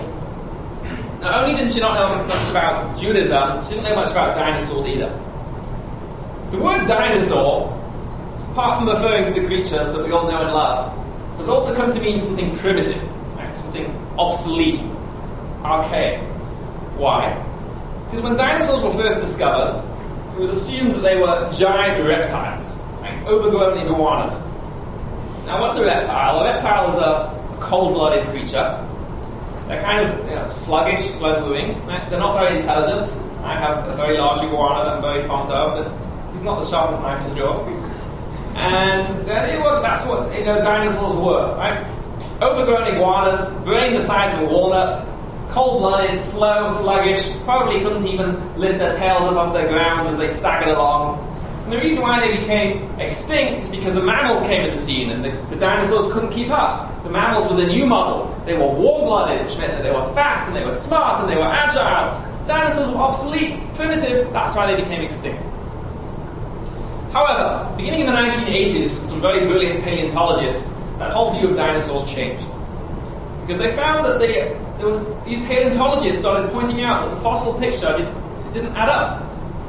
not only didn't she not know much about Judaism, she didn't know much about dinosaurs either. The word dinosaur, apart from referring to the creatures that we all know and love, has also come to mean something primitive, right? Something obsolete, archaic. Why? Because when dinosaurs were first discovered, it was assumed that they were giant reptiles, right? Overgrown iguanas. Now, what's a reptile? A reptile is a cold-blooded creature. They're kind of, you know, sluggish, slow-moving. Right? They're not very intelligent. I have a very large iguana that I'm very fond of, but he's not the sharpest knife in the drawer. And there it was. That's what, you know, dinosaurs were, right? Overgrown iguanas, brain the size of a walnut, cold-blooded, slow, sluggish, probably couldn't even lift their tails up off their grounds as they staggered along. And the reason why they became extinct is because the mammals came into the scene and the, the dinosaurs couldn't keep up. The mammals were the new model. They were warm-blooded, which meant that they were fast and they were smart and they were agile. Dinosaurs were obsolete, primitive, that's why they became extinct. However, beginning in the nineteen eighties with some very brilliant paleontologists, that whole view of dinosaurs changed. Because they found that they, there was, these paleontologists started pointing out that the fossil picture just didn't add up.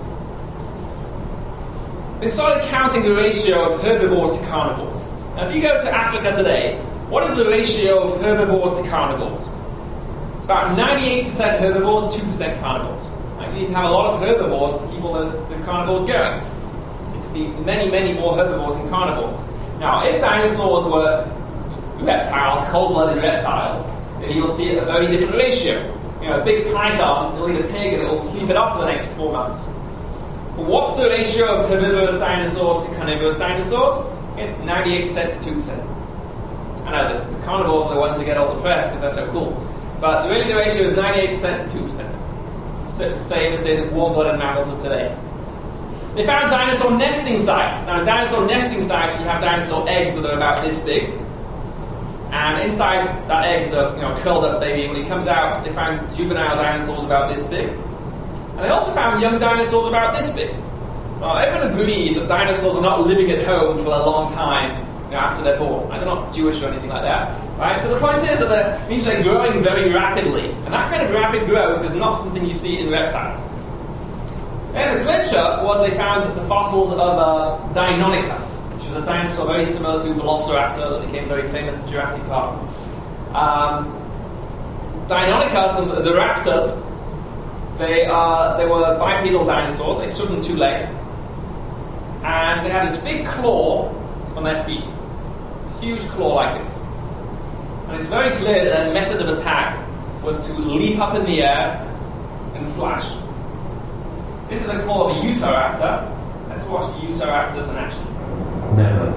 They started counting the ratio of herbivores to carnivores. Now, if you go to Africa today, what is the ratio of herbivores to carnivores? It's about ninety-eight percent herbivores, two percent carnivores. Right? You need to have a lot of herbivores to keep all those, the carnivores going. It would be many, many more herbivores than carnivores. Now, if dinosaurs were reptiles, cold-blooded reptiles, then you'll see a very different ratio. You know, a big python, it'll eat a pig and it'll sleep it off for the next four months. But what's the ratio of herbivorous dinosaurs to carnivorous dinosaurs? ninety-eight percent to two percent. I know the, the carnivores are the ones who get all the press because they're so cool. But really the ratio is ninety-eight percent to two percent. So the same as say the warm-blooded mammals of today. They found dinosaur nesting sites. Now in dinosaur nesting sites you have dinosaur eggs that are about this big. And inside that egg is a you know, curled up baby. When he comes out, they found juvenile dinosaurs about this big. And they also found young dinosaurs about this big. Well, everyone agrees that dinosaurs are not living at home for a long time you know, after they're born. They're not Jewish or anything like that. Right? So the point is that it means they're growing very rapidly. And that kind of rapid growth is not something you see in reptiles. And the clincher was they found the fossils of uh, Deinonychus, which was a dinosaur very similar to Velociraptor that became very famous in Jurassic Park. Um, Deinonychus and the raptors, they are they were bipedal dinosaurs. They stood on two legs, and they had this big claw on their feet, huge claw like this. And it's very clear that their method of attack was to leap up in the air and slash. This is a claw of a Utahraptor. Let's watch the Utahraptors in action. Never.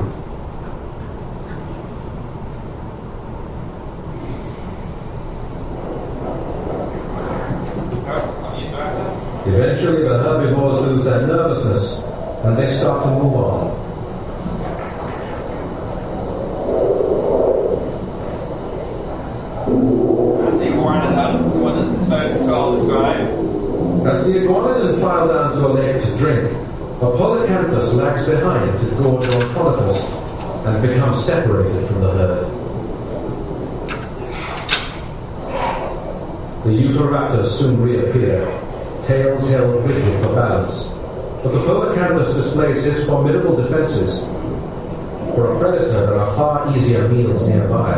Eventually, the herbivores lose their nervousness and they start to move on. That's the iguanodon, the one that Ferris twelve described. As the iguanodon filed down to a lake to drink, Apollocanthus lags behind to gorge on conifers and become separated from the herd. The Utahraptors soon reappear, tails held rigid for balance, but the Apollocanthus displays his formidable defenses. For a predator, there are far easier meals nearby.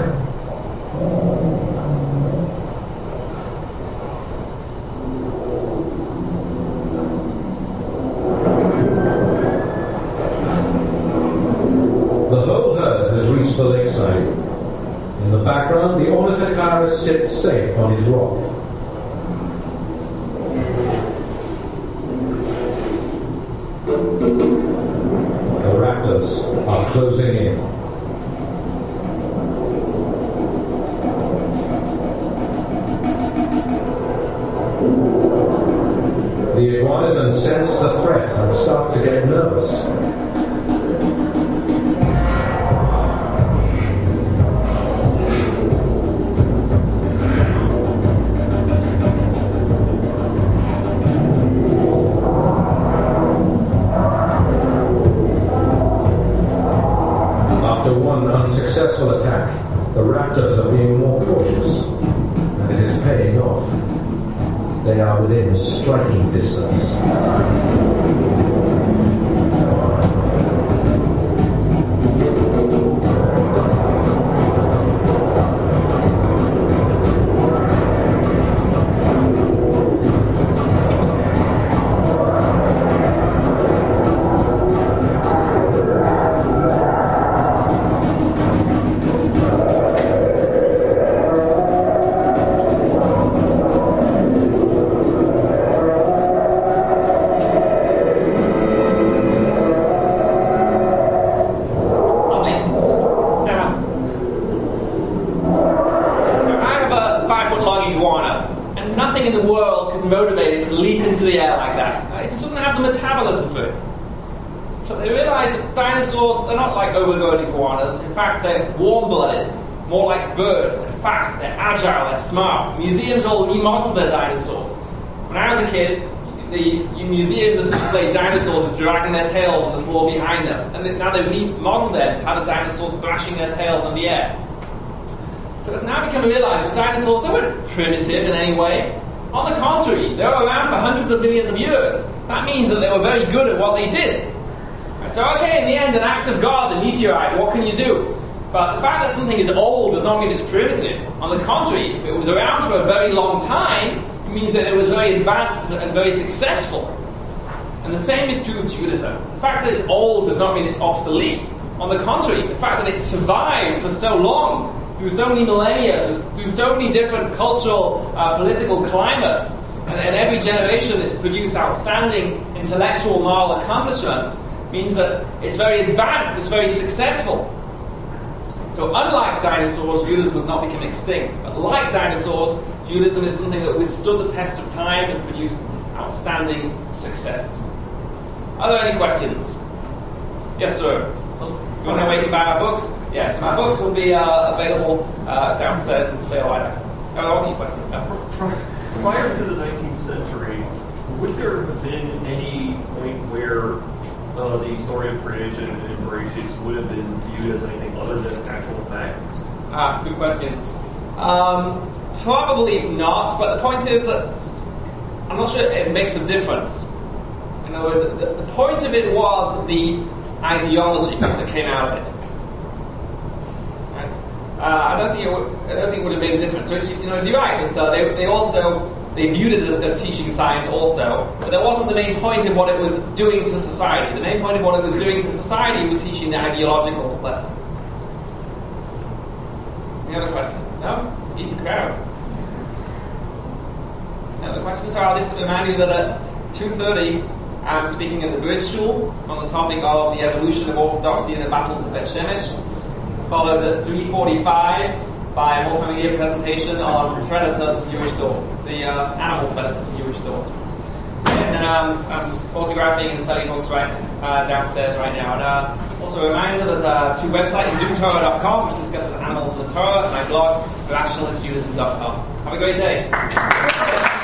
The whole herd has reached the lakeside. In the background, the Ornithocharis sits safe on his rock. The raptors are closing in. The iguanodon sense the threat and start to get nervous. After one unsuccessful attack, the raptors are being more cautious, and it is paying off. They are within striking distance. Smart. Museums all remodeled their dinosaurs. When I was a kid, the museums displayed dinosaurs dragging their tails on the floor behind them, and now they remodeled them to have the dinosaurs thrashing their tails on the air. So it's now become realized that dinosaurs, they weren't primitive in any way. On the contrary, they were around for hundreds of millions of years. That means that they were very good at what they did. So okay, in the end, an act of God, a meteorite, what can you do? But the fact that something is old does not mean it's primitive. On the contrary, if it was around for a very long time, it means that it was very advanced and very successful. And the same is true of Judaism. The fact that it's old does not mean it's obsolete. On the contrary, the fact that it's survived for so long, through so many millennia, through so many different cultural, uh, political climates, and, and every generation it's produced outstanding intellectual moral accomplishments, means that it's very advanced, it's very successful. So unlike dinosaurs, Judaism has not become extinct. But like dinosaurs, Judaism is something that withstood the test of time and produced outstanding successes. Are there any questions? Yes, sir. You want to wait about our books? Yes, my books will be uh, available uh, downstairs in the sale right after. No, that wasn't your question. No. Prior to the nineteenth century, would there have been any point where Uh, the story of creation in Bereshit would have been viewed as anything other than actual fact? Ah, good question. Um, probably not, but the point is that I'm not sure it makes a difference. In other words, the, the point of it was the ideology that came out of it. Right? Uh, I don't think it would. I don't think it would have made a difference. So, you, you know, you're right. That uh, they, they also they viewed it as, as teaching science also, but that wasn't the main point of what it was doing to society. The main point of what it was doing to society was teaching the ideological lesson. Any other questions? No? Easy crowd. Any other questions? So I'll just remind you that at two thirty I'm speaking at the Bridge Shul on the topic of the evolution of orthodoxy in the battles of Bet Shemesh, followed at three forty-five by a multimedia presentation on predators of Jewish thought, the uh, animal predators of Jewish thought. And then um, I'm photographing and studying books right uh, downstairs right now. And uh, also a reminder that uh, two websites, zoo torah dot com, which discusses animals and the Torah, and my blog, rationalist judaism dot com. Have a great day.